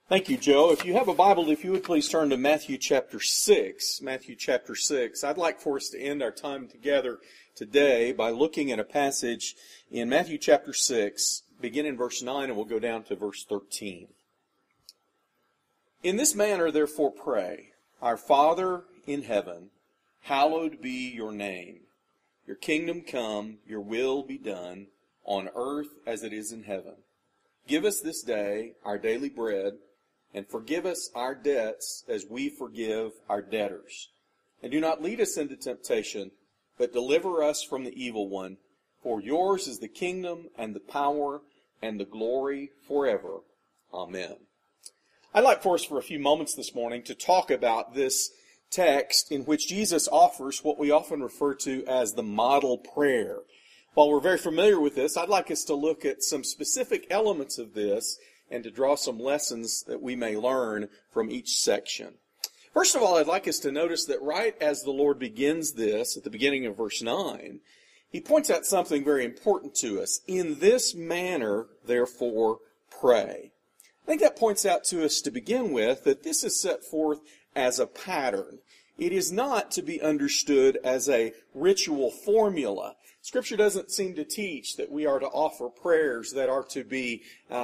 Thank you, Joe. If you have a Bible, if you would please turn to Matthew chapter 6. Matthew chapter 6. I'd like for us to end our time together today by looking at a passage in Matthew chapter 6, begin in verse 9, and we'll go down to verse 13. In this manner, therefore, pray, Our Father in heaven, hallowed be your name. Your kingdom come, your will be done, on earth as it is in heaven. Give us this day our daily bread, and forgive us our debts as we forgive our debtors. And do not lead us into temptation, but deliver us from the evil one. For yours is the kingdom and the power and the glory forever. Amen. I'd like for us for a few moments this morning to talk about this text in which Jesus offers what we often refer to as the model prayer. While we're very familiar with this, I'd like us to look at some specific elements of this and to draw some lessons that we may learn from each section. First of all, I'd like us to notice that right as the Lord begins this, at the beginning of verse 9, He points out something very important to us. In this manner, therefore, pray. I think that points out to us to begin with that this is set forth as a pattern. It is not to be understood as a ritual formula. Scripture doesn't seem to teach that we are to offer prayers that are to be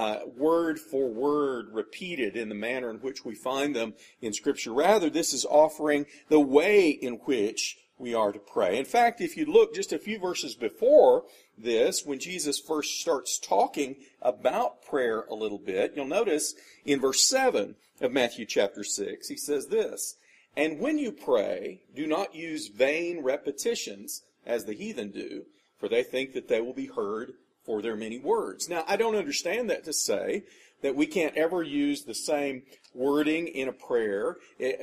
word for word repeated in the manner in which we find them in Scripture. Rather, this is offering the way in which we are to pray. In fact, if you look just a few verses before this, when Jesus first starts talking about prayer a little bit, you'll notice in verse 7 of Matthew chapter 6, He says this, And when you pray, do not use vain repetitions, as the heathen do, for they think that they will be heard for their many words. Now, I don't understand that to say that we can't ever use the same wording in a prayer.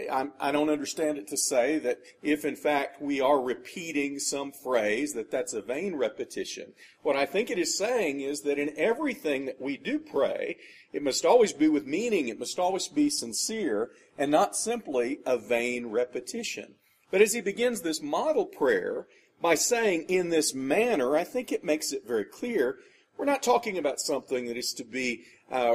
I don't understand it to say that if, in fact, we are repeating some phrase, that that's a vain repetition. What I think it is saying is that in everything that we do pray, it must always be with meaning, it must always be sincere, and not simply a vain repetition. But as He begins this model prayer, by saying in this manner, I think it makes it very clear we're not talking about something that is to be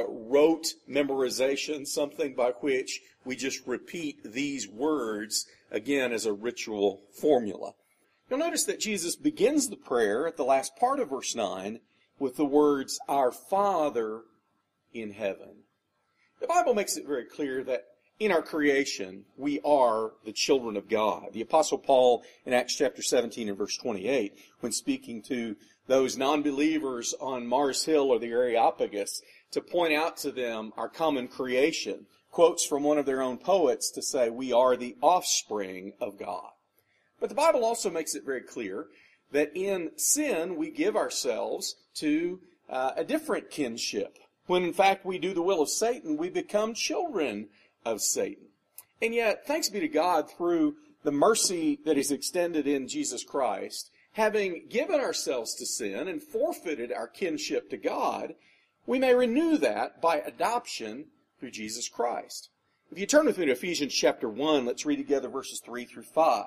rote memorization, something by which we just repeat these words again as a ritual formula. You'll notice that Jesus begins the prayer at the last part of verse 9 with the words, Our Father in heaven. The Bible makes it very clear that in our creation, we are the children of God. The Apostle Paul in Acts chapter 17 and verse 28, when speaking to those non-believers on Mars Hill or the Areopagus, to point out to them our common creation, quotes from one of their own poets to say we are the offspring of God. But the Bible also makes it very clear that in sin we give ourselves to a different kinship. When in fact we do the will of Satan, we become children of Satan. And yet, thanks be to God, through the mercy that is extended in Jesus Christ, having given ourselves to sin and forfeited our kinship to God, we may renew that by adoption through Jesus Christ. If you turn with me to Ephesians chapter 1, let's read together verses 3 through 5.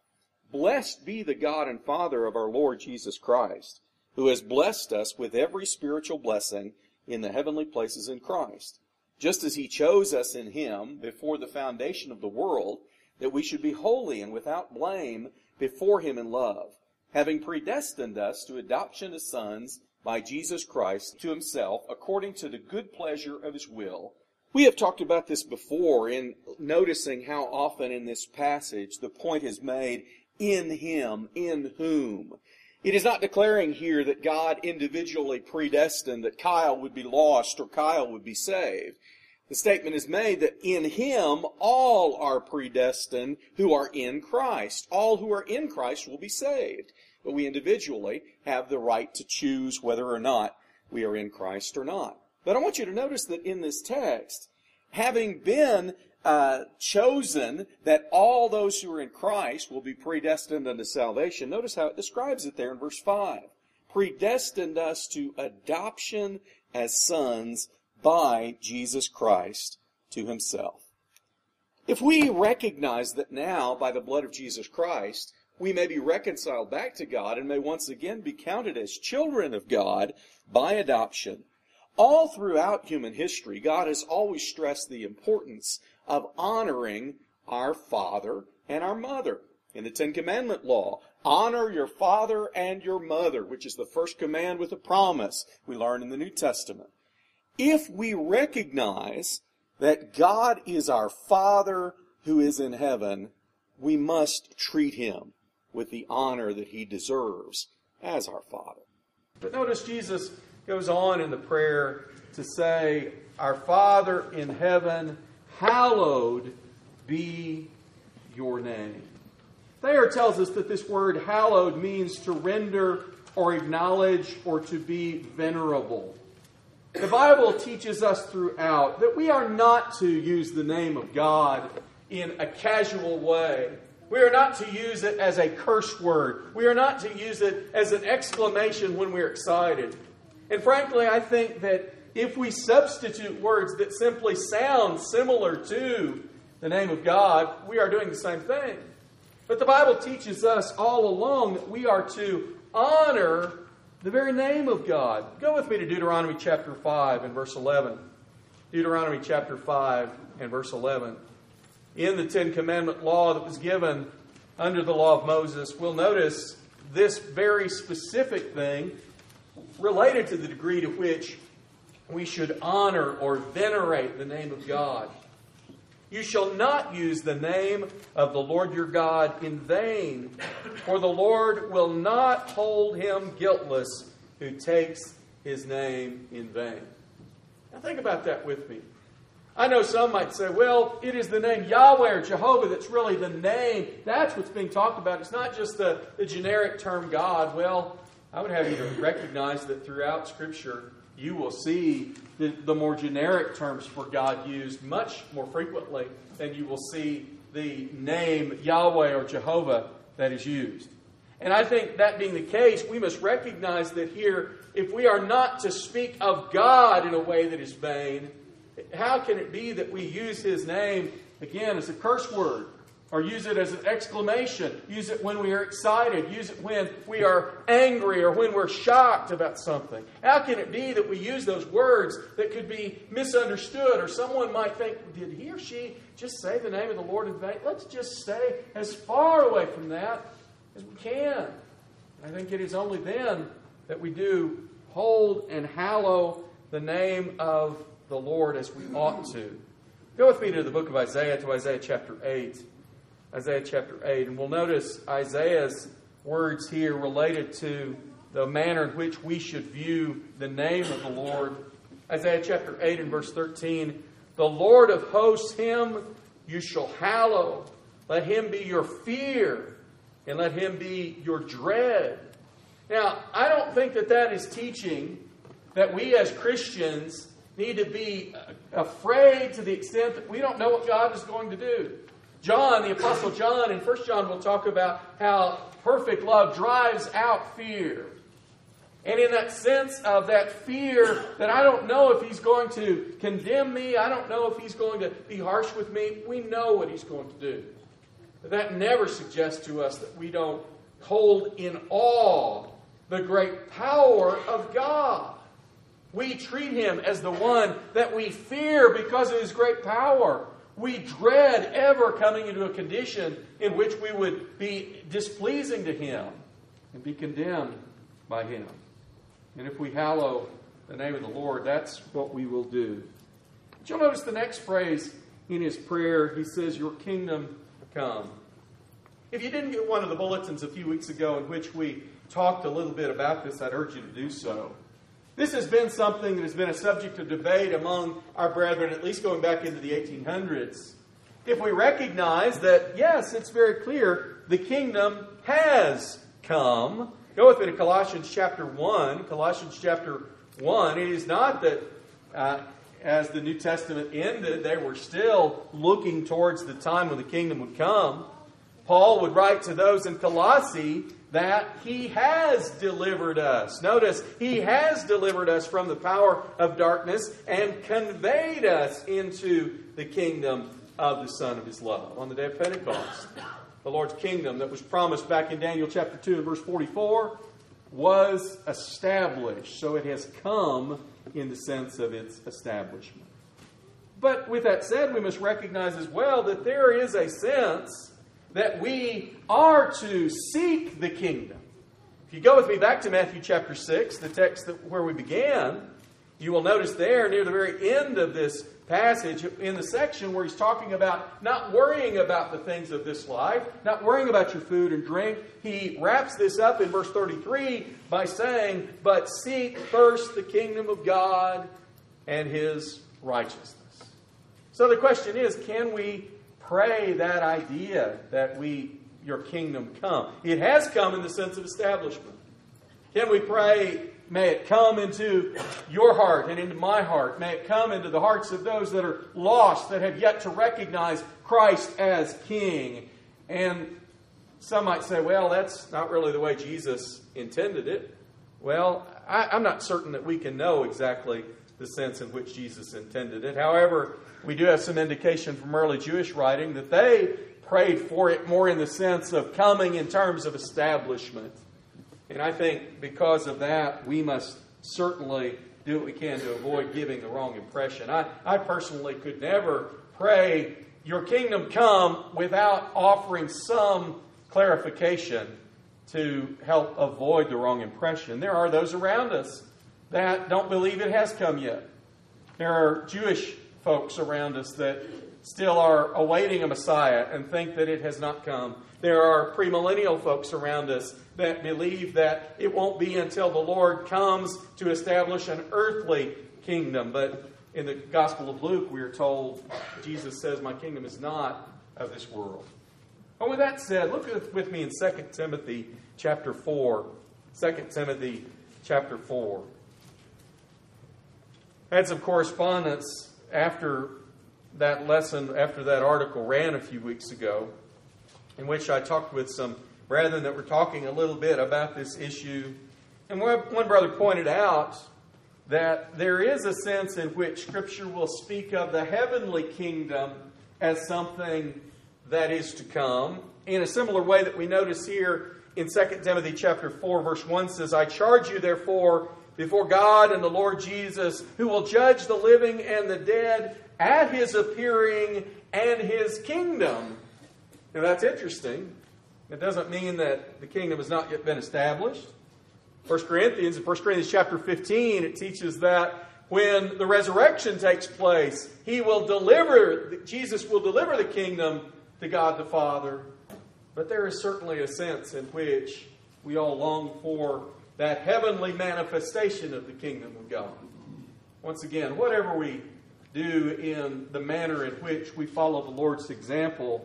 Blessed be the God and Father of our Lord Jesus Christ, who has blessed us with every spiritual blessing in the heavenly places in Christ, just as He chose us in Him before the foundation of the world, that we should be holy and without blame before Him in love, having predestined us to adoption as sons by Jesus Christ to Himself, according to the good pleasure of His will. We have talked about this before in noticing how often in this passage the point is made, in Him, in whom. It is not declaring here that God individually predestined that Kyle would be lost or Kyle would be saved. The statement is made that in Him all are predestined who are in Christ. All who are in Christ will be saved. But we individually have the right to choose whether or not we are in Christ or not. But I want you to notice that in this text, having been chosen that all those who are in Christ will be predestined unto salvation, notice how it describes it there in verse 5. Predestined us to adoption as sons by Jesus Christ to Himself. If we recognize that now, by the blood of Jesus Christ, we may be reconciled back to God and may once again be counted as children of God by adoption, All throughout human history, God has always stressed the importance of honoring our father and our mother. In the Ten Commandment law, honor your father and your mother, which is the first command with a promise we learn in the New Testament. If we recognize that God is our Father who is in heaven, we must treat him with the honor that he deserves as our Father. But notice Jesus goes on in the prayer to say, Our Father in heaven, hallowed be your name. Thayer tells us that this word hallowed means to render or acknowledge or to be venerable. The Bible teaches us throughout that we are not to use the name of God in a casual way. We are not to use it as a curse word. We are not to use it as an exclamation when we're excited. And frankly, I think that if we substitute words that simply sound similar to the name of God, we are doing the same thing. But the Bible teaches us all along that we are to honor the very name of God. Go with me to Deuteronomy chapter 5 and verse 11. Deuteronomy chapter 5 and verse 11. In the Ten Commandment law that was given under the law of Moses, we'll notice this very specific thing related to the degree to which we should honor or venerate the name of God. You shall not use the name of the Lord your God in vain, for the Lord will not hold him guiltless who takes his name in vain. Now think about that with me. I know some might say, well, it is the name Yahweh or Jehovah that's really the name. That's what's being talked about. It's not just the generic term God. Well, I would have you to recognize that throughout Scripture, you will see the more generic terms for God used much more frequently than you will see the name Yahweh or Jehovah that is used. And I think that being the case, we must recognize that here, if we are not to speak of God in a way that is vain, how can it be that we use his name, again, as a curse word? Or use it as an exclamation. Use it when we are excited. Use it when we are angry or when we're shocked about something. How can it be that we use those words that could be misunderstood? Or someone might think, did he or she just say the name of the Lord in vain? Let's just stay as far away from that as we can. I think it is only then that we do hold and hallow the name of the Lord as we ought to. Go with me to the book of Isaiah, to Isaiah chapter 8. Isaiah chapter 8. And we'll notice Isaiah's words here related to the manner in which we should view the name of the Lord. Isaiah chapter 8 and verse 13. The Lord of hosts, him you shall hallow. Let him be your fear, and let him be your dread. Now, I don't think that is teaching that we as Christians need to be afraid to the extent that we don't know what God is going to do. John, the Apostle John, in 1 John will talk about how perfect love drives out fear. And in that sense of that fear that I don't know if he's going to condemn me, I don't know if he's going to be harsh with me, we know what he's going to do. But that never suggests to us that we don't hold in awe the great power of God. We treat him as the one that we fear because of his great power. We dread ever coming into a condition in which we would be displeasing to him and be condemned by him. And if we hallow the name of the Lord, that's what we will do. But you'll notice the next phrase in his prayer. He says, your kingdom come. If you didn't get one of the bulletins a few weeks ago in which we talked a little bit about this, I'd urge you to do so. This has been something that has been a subject of debate among our brethren, at least going back into the 1800s. If we recognize that, yes, it's very clear, the kingdom has come. Go with me to Colossians chapter 1. Colossians chapter 1. It is not that as the New Testament ended, they were still looking towards the time when the kingdom would come. Paul would write to those in Colossae that he has delivered us. Notice, he has delivered us from the power of darkness and conveyed us into the kingdom of the Son of his love. On the day of Pentecost, the Lord's kingdom that was promised back in Daniel chapter 2 and verse 44 was established. So it has come in the sense of its establishment. But with that said, we must recognize as well that there is a sense that we are to seek the kingdom. If you go with me back to Matthew chapter 6, the text where we began, you will notice there near the very end of this passage, in the section where he's talking about not worrying about the things of this life, not worrying about your food and drink, he wraps this up in verse 33 by saying, "But seek first the kingdom of God and His righteousness." So the question is, can we pray that idea that your kingdom come? It has come in the sense of establishment. Can we pray, may it come into your heart and into my heart. May it come into the hearts of those that are lost, that have yet to recognize Christ as King. And some might say, well, that's not really the way Jesus intended it. Well, I'm not certain that we can know exactly the sense in which Jesus intended it. However, we do have some indication from early Jewish writing that they prayed for it more in the sense of coming in terms of establishment. And I think because of that, we must certainly do what we can to avoid giving the wrong impression. I personally could never pray, "Your kingdom come," without offering some clarification to help avoid the wrong impression. There are those around us that don't believe it has come yet. There are Jewish folks around us that still are awaiting a Messiah and think that it has not come. There are premillennial folks around us that believe that it won't be until the Lord comes to establish an earthly kingdom. But in the Gospel of Luke, we are told, Jesus says, "My kingdom is not of this world." Well, with that said, look with me in 2 Timothy chapter 4. 2 Timothy chapter 4. I had some correspondence after that lesson, after that article ran a few weeks ago, in which I talked with some brethren that were talking a little bit about this issue. And one brother pointed out that there is a sense in which Scripture will speak of the heavenly kingdom as something that is to come, in a similar way that we notice here in 2 Timothy chapter 4, verse 1 says, "I charge you therefore before God and the Lord Jesus, who will judge the living and the dead at His appearing and His kingdom." Now that's interesting. It doesn't mean that the kingdom has not yet been established. In 1 Corinthians chapter 15, it teaches that when the resurrection takes place, Jesus will deliver the kingdom to God the Father. But there is certainly a sense in which we all long for that heavenly manifestation of the kingdom of God. Once again, whatever we do in the manner in which we follow the Lord's example,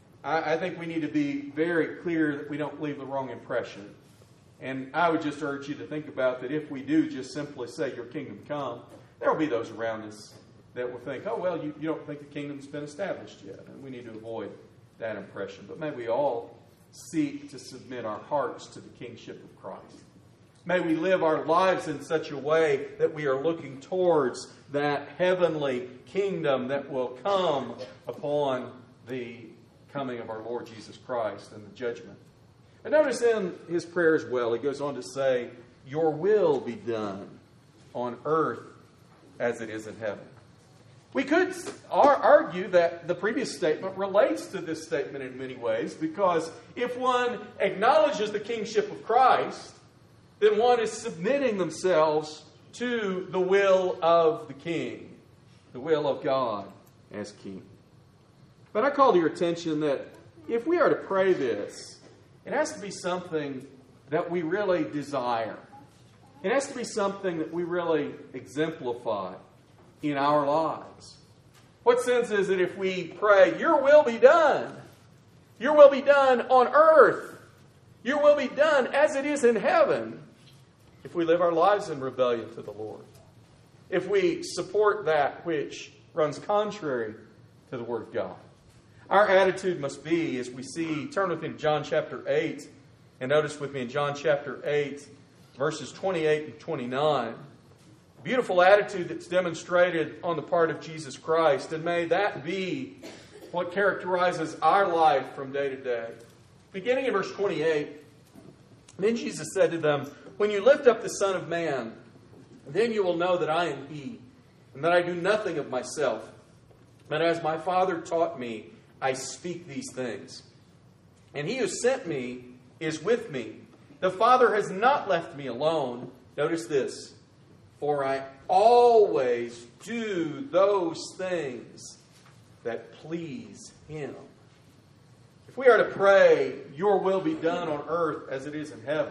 I think we need to be very clear that we don't leave the wrong impression. And I would just urge you to think about that if we do just simply say, "Your kingdom come," there will be those around us that will think, "Oh, well, you don't think the kingdom's been established yet." And we need to avoid that impression. But may we all seek to submit our hearts to the kingship of Christ. May we live our lives in such a way that we are looking towards that heavenly kingdom that will come upon the coming of our Lord Jesus Christ and the judgment. And notice in his prayer as well, he goes on to say, "Your will be done on earth as it is in heaven." We could argue that the previous statement relates to this statement in many ways, because if one acknowledges the kingship of Christ, then one is submitting themselves to the will of the King, the will of God as King. But I call to your attention that if we are to pray this, it has to be something that we really desire. It has to be something that we really exemplify in our lives. What sense is it if we pray, "Your will be done. Your will be done on earth. Your will be done as it is in heaven," if we live our lives in rebellion to the Lord? If we support that which runs contrary to the Word of God? Our attitude must be, as we see, turn with me to John chapter 8, and notice with me in John chapter 8, verses 28 and 29. Beautiful attitude that's demonstrated on the part of Jesus Christ, and may that be what characterizes our life from day to day. Beginning in verse 28, "Then Jesus said to them, 'When you lift up the Son of Man, Then you will know that I am He, and that I do nothing of myself. But as my Father taught me, I speak these things. And He who sent me is with me. The Father has not left me alone. Notice this. For I always do those things that please Him. If we are to pray, your will be done on earth as it is in heaven,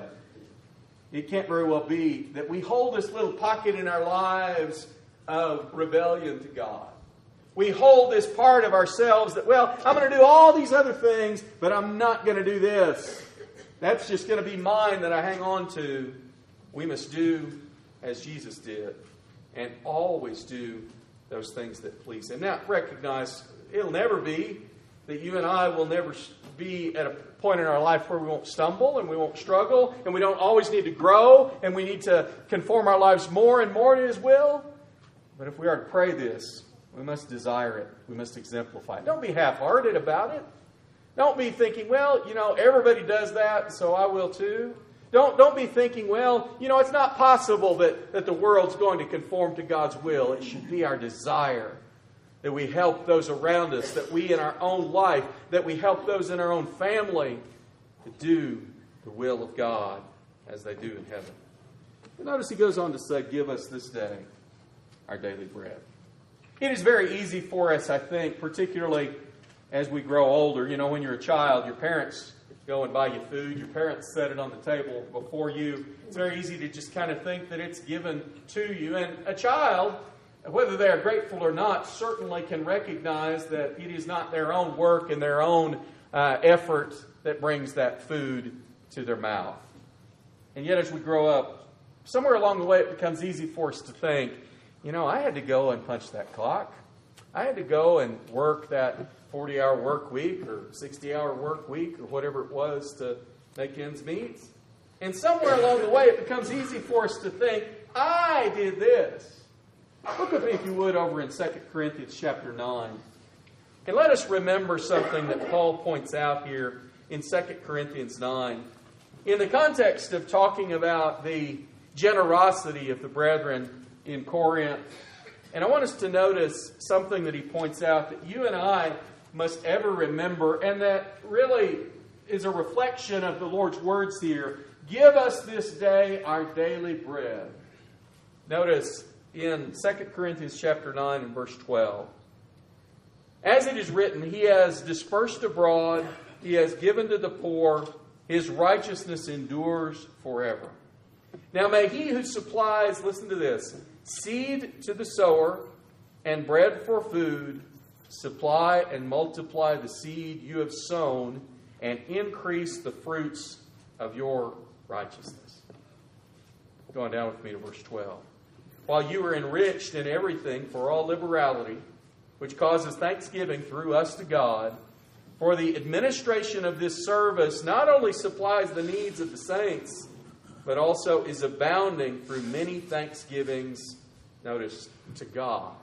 it can't very well be that we hold this little pocket in our lives of rebellion to God. We hold this part of ourselves that, well, I'm going to do all these other things, but I'm not going to do this. That's just going to be mine that I hang on to. We must do as Jesus did and always do those things that please Him. Now, recognize it'll never be that you and I will never be at a point in our life where we won't stumble and we won't struggle and we don't always need to grow and we need to conform our lives more and more to His will. But if we are to pray this, we must desire it. We must exemplify it. Don't be half-hearted about it. Don't be thinking, well, everybody does that, so I will too. Don't be thinking, well, it's not possible that the world's going to conform to God's will. It should be our desire that we help those around us, that we in our own life, that we help those in our own family to do the will of God as they do in heaven. And notice he goes on to say, give us this day our daily bread. It is very easy for us, I think, particularly as we grow older. When you're a child, your parents go and buy you food. Your parents set it on the table before you. It's very easy to just kind of think that it's given to you. And a child, whether they are grateful or not, certainly can recognize that it is not their own work and their own effort that brings that food to their mouth. And yet as we grow up, somewhere along the way it becomes easy for us to think, I had to go and punch that clock. I had to go and work that 40-hour work week or 60-hour work week or whatever it was to make ends meet. And somewhere along the way it becomes easy for us to think, I did this. Look with me, if you would, over in 2 Corinthians chapter 9. And let us remember something that Paul points out here in 2 Corinthians 9. In the context of talking about the generosity of the brethren in Corinth. And I want us to notice something that he points out that you and I must ever remember, and that really is a reflection of the Lord's words here. Give us this day our daily bread. Notice in 2 Corinthians chapter 9 and verse 12. As it is written, He has dispersed abroad, He has given to the poor, His righteousness endures forever. Now may He who supplies, listen to this, seed to the sower and bread for food, supply and multiply the seed you have sown and increase the fruits of your righteousness. Going down with me to verse 12. While you are enriched in everything for all liberality, which causes thanksgiving through us to God, for the administration of this service not only supplies the needs of the saints, but also is abounding through many thanksgivings, notice, to God.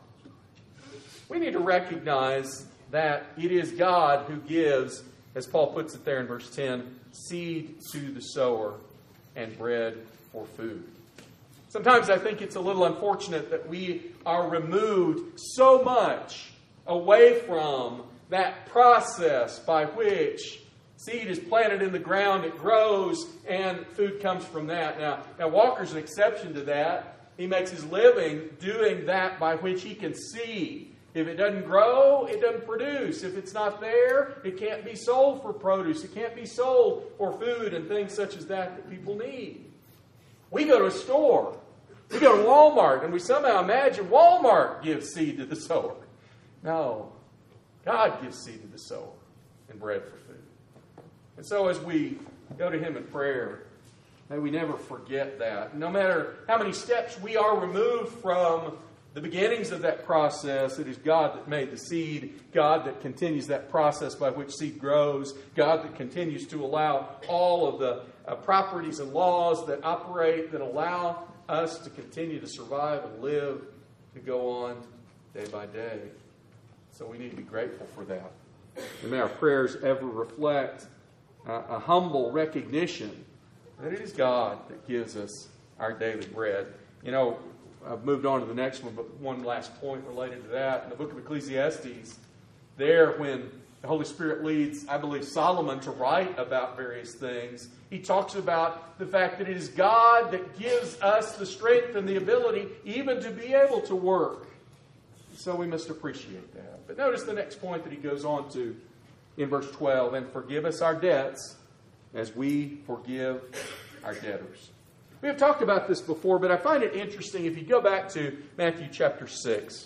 We need to recognize that it is God who gives, as Paul puts it there in verse 10, seed to the sower and bread for food. Sometimes I think it's a little unfortunate that we are removed so much away from that process by which seed is planted in the ground, it grows, and food comes from that. Now Walker's an exception to that. He makes his living doing that by which he can see. If it doesn't grow, it doesn't produce. If it's not there, it can't be sold for produce. It can't be sold for food and things such as that people need. We go to a store. We go to Walmart, and we somehow imagine Walmart gives seed to the sower. No. God gives seed to the sower and bread for food. And so as we go to Him in prayer, may we never forget that. No matter how many steps we are removed from the beginnings of that process, it is God that made the seed, God that continues that process by which seed grows, God that continues to allow all of the properties and laws that operate, that allow us to continue to survive and live, to go on day by day. So we need to be grateful for that. And may our prayers ever reflect a humble recognition that it is God that gives us our daily bread. I've moved on to the next one, but one last point related to that. In the book of Ecclesiastes, there when the Holy Spirit leads, I believe, Solomon to write about various things, he talks about the fact that it is God that gives us the strength and the ability even to be able to work. So we must appreciate that. But notice the next point that he goes on to in verse 12, and forgive us our debts as we forgive our debtors. We have talked about this before, but I find it interesting if you go back to Matthew chapter 6.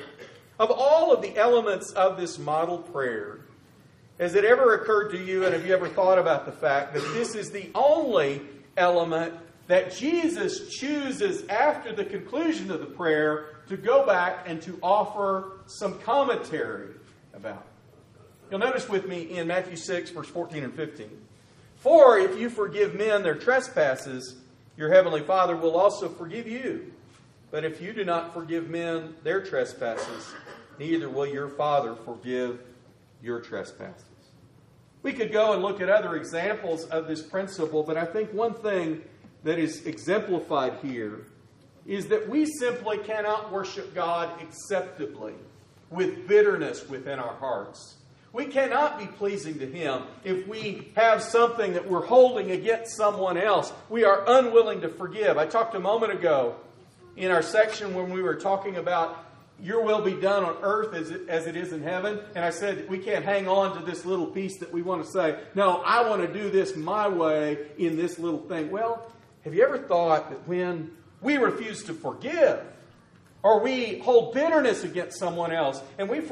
Of all of the elements of this model prayer, has it ever occurred to you, and have you ever thought about the fact that this is the only element that Jesus chooses after the conclusion of the prayer to go back and to offer some commentary about? You'll notice with me in Matthew 6, verse 14 and 15. For if you forgive men their trespasses, your heavenly Father will also forgive you. But if you do not forgive men their trespasses, neither will your Father forgive your trespasses. We could go and look at other examples of this principle, but I think one thing that is exemplified here is that we simply cannot worship God acceptably with bitterness within our hearts. We cannot be pleasing to Him if we have something that we're holding against someone else. We are unwilling to forgive. I talked a moment ago in our section when we were talking about your will be done on earth as it is in heaven. And I said we can't hang on to this little piece that we want to say, no, I want to do this my way in this little thing. Well, have you ever thought that when we refuse to forgive, or we hold bitterness against someone else, and we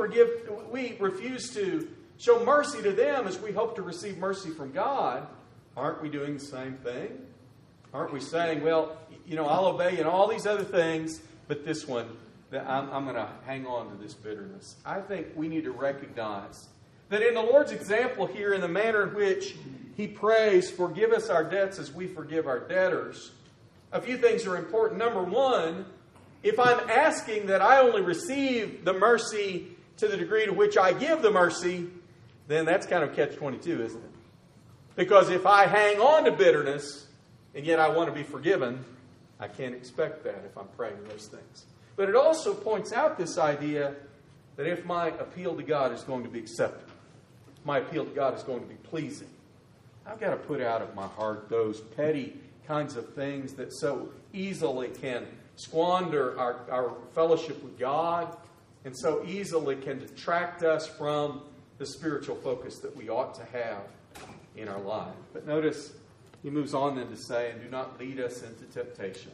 refuse to show mercy to them as we hope to receive mercy from God, aren't we doing the same thing? Aren't we saying, well, I'll obey you in all these other things, but this one, I'm going to hang on to this bitterness. I think we need to recognize that in the Lord's example here, in the manner in which He prays, forgive us our debts as we forgive our debtors, a few things are important. Number one, if I'm asking that I only receive the mercy to the degree to which I give the mercy, then that's kind of catch-22, isn't it? Because if I hang on to bitterness, and yet I want to be forgiven, I can't expect that if I'm praying those things. But it also points out this idea that if my appeal to God is going to be accepted, my appeal to God is going to be pleasing, I've got to put out of my heart those petty kinds of things that so easily can squander our fellowship with God and so easily can detract us from the spiritual focus that we ought to have in our life. But notice he moves on then to say, and do not lead us into temptation,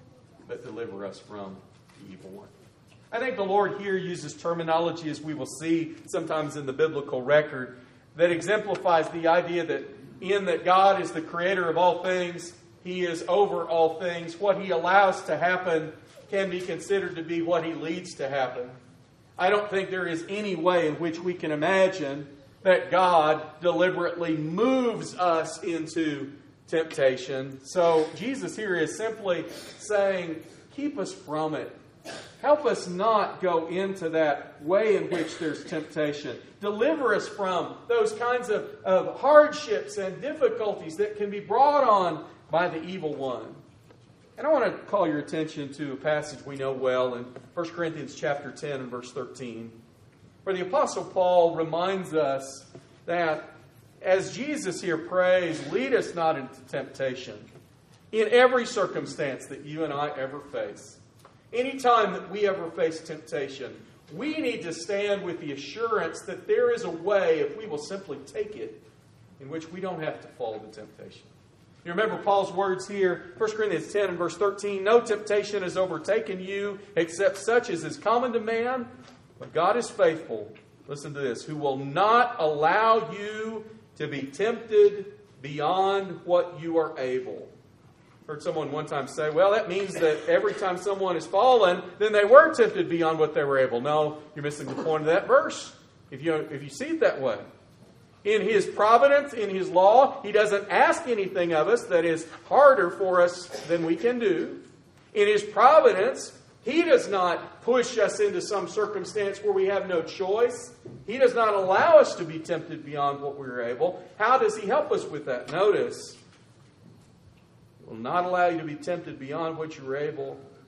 but deliver us from the evil one. I think the Lord here uses terminology, as we will see sometimes in the biblical record, that exemplifies the idea that in that God is the creator of all things, He is over all things. What He allows to happen can be considered to be what He leads to happen. I don't think there is any way in which we can imagine that God deliberately moves us into temptation. So Jesus here is simply saying, keep us from it. Help us not go into that way in which there's temptation. Deliver us from those kinds of hardships and difficulties that can be brought on by the evil one. And I want to call your attention to a passage we know well in 1 Corinthians chapter 10 and verse 13, where the Apostle Paul reminds us that as Jesus here prays, lead us not into temptation in every circumstance that you and I ever face. Anytime that we ever face temptation, we need to stand with the assurance that there is a way, if we will simply take it, in which we don't have to fall to temptation. You remember Paul's words here, 1 Corinthians 10 and verse 13, no temptation has overtaken you except such as is common to man, but God is faithful. Listen to this, who will not allow you to be tempted beyond what you are able. I heard someone one time say, well, that means that every time someone has fallen, then they were tempted beyond what they were able. No, you're missing the point of that verse, if you see it that way. In His providence, in His law, He doesn't ask anything of us that is harder for us than we can do. In His providence, He does not push us into some circumstance where we have no choice. He does not allow us to be tempted beyond what we're able. How does He help us with that? Notice, He will not allow you to be tempted beyond what you're able,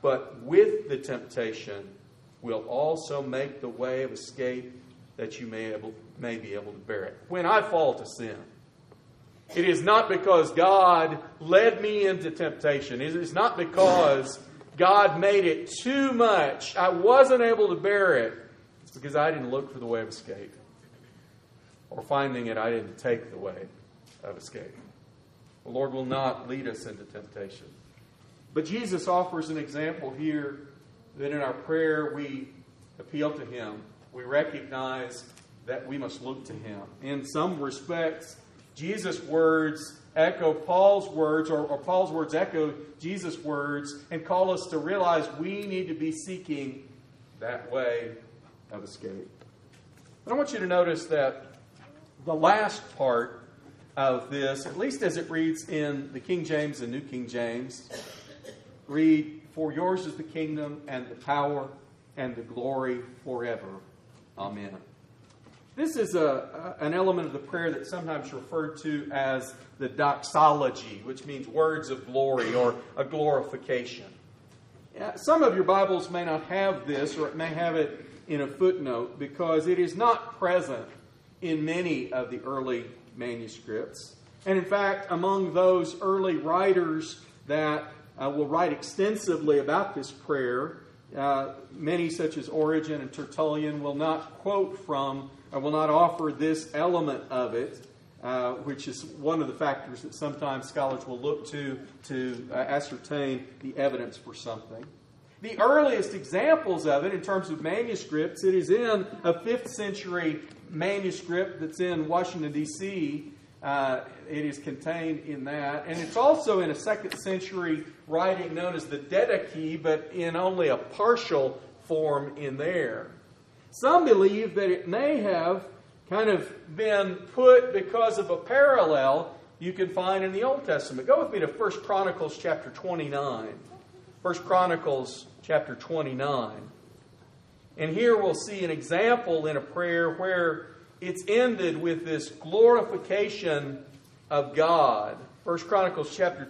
but with the temptation will also make the way of escape that you may be able to bear it. When I fall to sin, it is not because God led me into temptation. It is not because God made it too much. I wasn't able to bear it. It's because I didn't look for the way of escape. Or finding it, I didn't take the way of escape. The Lord will not lead us into temptation. But Jesus offers an example here that in our prayer we appeal to Him. We recognize that we must look to Him. In some respects, Jesus' words echo Paul's words, or Paul's words echo Jesus' words, and call us to realize we need to be seeking that way of escape. But I want you to notice that the last part of this, at least as it reads in the King James and New King James, read, "For yours is the kingdom and the power and the glory forever. Amen." This is an element of the prayer that's sometimes referred to as the doxology, which means words of glory or a glorification. Some of your Bibles may not have this, or it may have it in a footnote, because it is not present in many of the early manuscripts. And in fact, among those early writers that will write extensively about this prayer, many such as Origen and Tertullian will not quote from, or will not offer this element of it, which is one of the factors that sometimes scholars will look to ascertain the evidence for something. The earliest examples of it in terms of manuscripts, it is in a 5th century manuscript that's in Washington, D.C. It is contained in that. And it's also in a 2nd century writing known as the Didache, but in only a partial form in there. Some believe that it may have kind of been put because of a parallel you can find in the Old Testament. Go with me to 1 Chronicles chapter 29. 1 Chronicles chapter 29. And here we'll see an example in a prayer where it's ended with this glorification of God. 1 Chronicles chapter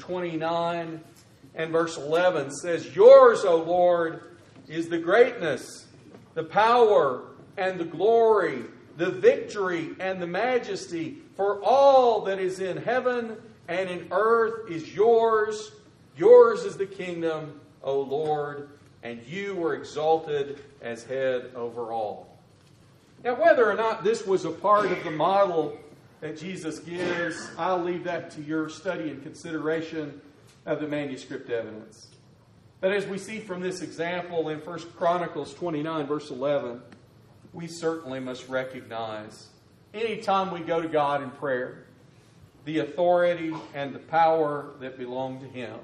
29 and verse 11 says, "Yours, O Lord, is the greatness, the power, and the glory, the victory, and the majesty. For all that is in heaven and in earth is yours. Yours is the kingdom, O Lord, and you were exalted as head over all." Now, whether or not this was a part of the model that Jesus gives, I'll leave that to your study and consideration of the manuscript evidence. But as we see from this example in 1 Chronicles 29, verse 11, we certainly must recognize, anytime we go to God in prayer, the authority and the power that belong to Him.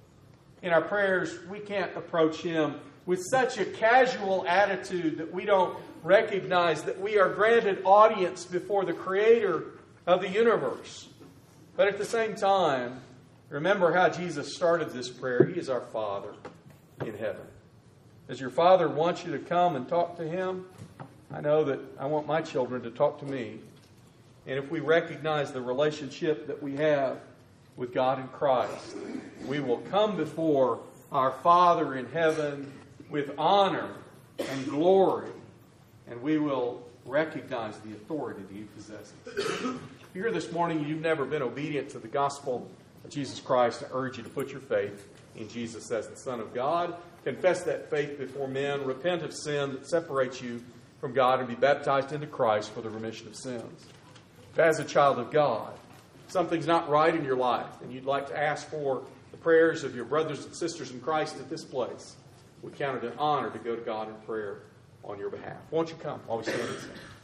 In our prayers, we can't approach Him with such a casual attitude that we don't recognize that we are granted audience before the Creator of the universe. But at the same time, remember how Jesus started this prayer. He is our Father in heaven. Does your Father want you to come and talk to Him? I know that I want my children to talk to me. And if we recognize the relationship that we have with God in Christ, we will come before our Father in heaven with honor and glory, and we will recognize the authority that He possesses. If you're here this morning and you've never been obedient to the gospel of Jesus Christ, I urge you to put your faith in Jesus as the Son of God. Confess that faith before men. Repent of sin that separates you from God and be baptized into Christ for the remission of sins. If as a child of God, something's not right in your life and you'd like to ask for the prayers of your brothers and sisters in Christ at this place, we count it an honor to go to God in prayer on your behalf. Won't you come while we stand and sing?